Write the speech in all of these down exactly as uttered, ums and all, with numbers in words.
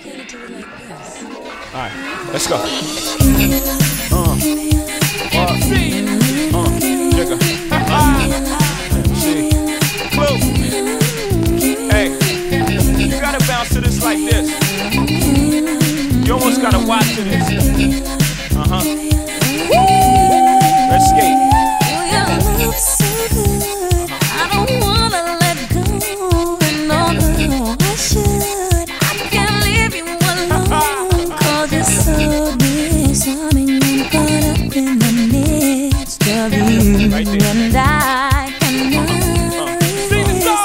Alright, let's go. Uh, uh, uh, jigger. See, close. Hey, you gotta bounce to this like this. You almost gotta watch to this. Uh huh. Let's skate. Right there. And I cannot uh, sing the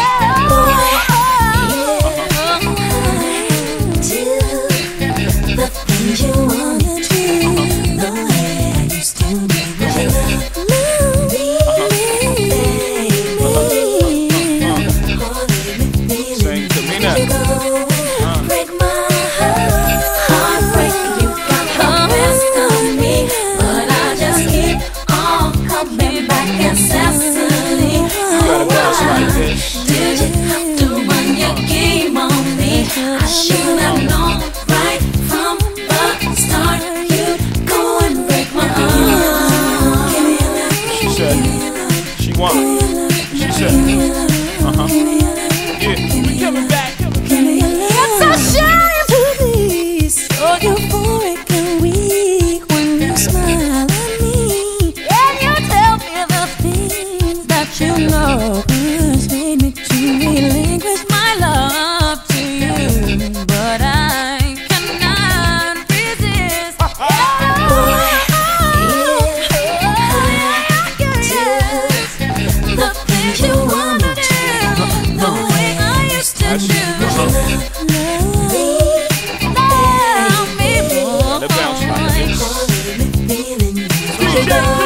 do the things you wanna do, the way I used to do. Love me, baby. Sing to me now. Break my heart, break you got the best of me, but I just keep coming back incessantly. You gotta bounce like this. Did you have to run your game on me? I should have known right from the start you'd go and break my heart. She said, she won. She said, uh huh. Yeah, we coming back. It's a shame to be so euphoric and weak when you smile at me. You know, persuade me to relinquish my love to you, but I cannot resist. Oh, do the things you wanna do, the way I used to do. Love me, boy. Let bounce like this.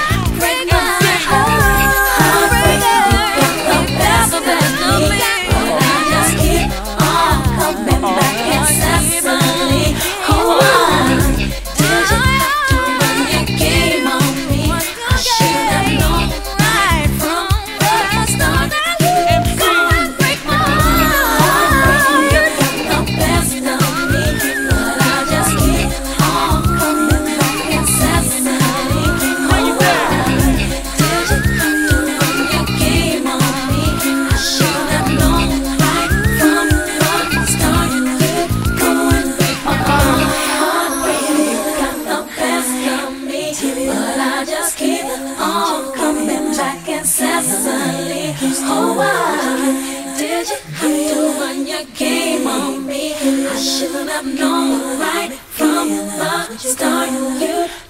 Incessantly. Oh, why did you have to run your game on me? I should have known right from the start you'd